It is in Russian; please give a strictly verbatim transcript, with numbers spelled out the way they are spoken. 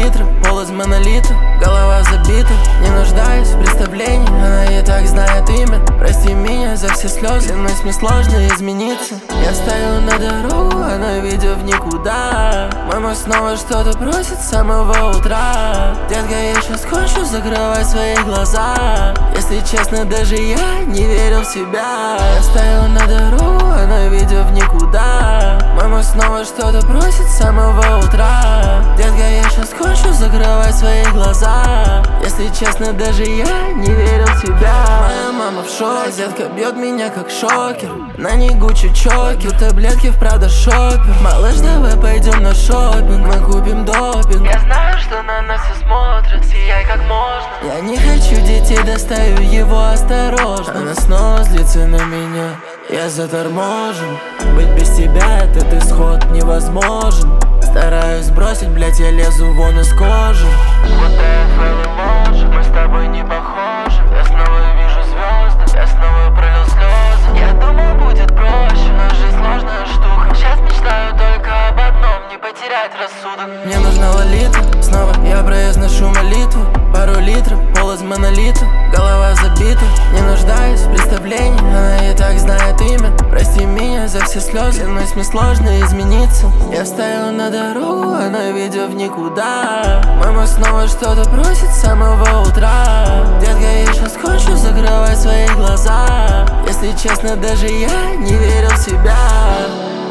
литра, пол из монолита, голова забита. Не нуждаюсь в представлении, она и так знает имя. Прости меня за все слезы, клянусь, мне сложно измениться. Я встаю на дорогу, она видя в никуда. Мама снова что-то просит с самого утра. Детка, я сейчас кончу, закрывай свои глаза. Если честно, даже я не верил в себя. Я встаю на дорогу, она видя в никуда. Мама снова что-то просит с самого утра. Детка, я сейчас кончу, закрывай свои глаза. Если честно, даже я не верил в себя. Моя мама в шоке, детка бьет меня как шокер. На ней Гуччи чокер, таблетки в Прада шопер. Малыш, давай пойдем на шопинг, мы купим допинг. Я знаю, что на нас все смотрят, сияй как можно. Я не хочу детей, достаю его осторожно. Она снова злится на меня, я заторможен. Быть без тебя этот исход невозможен. Стараюсь сбросить, блять, я лезу вон из кожи. Вот я фейл эмоджи, мы с тобой не похожи. Я снова вижу звезды, я снова пролил слезы. Я думал, будет проще, но жизнь сложная штука. Сейчас мечтаю только об одном, не потерять рассудок. Мне нужна лолита, снова я произношу молитву. Пару литров, пол из монолита, голова забита. Не нуждаюсь в представлении, она и так знает имя. Прости меня за все слезы, клянусь, мне сложно измениться. Я встаю на дорогу, она видя в никуда. Мама снова что-то просит с самого утра. Детка, я сейчас кончу, закрывай свои глаза. Если честно, даже я не верил в себя.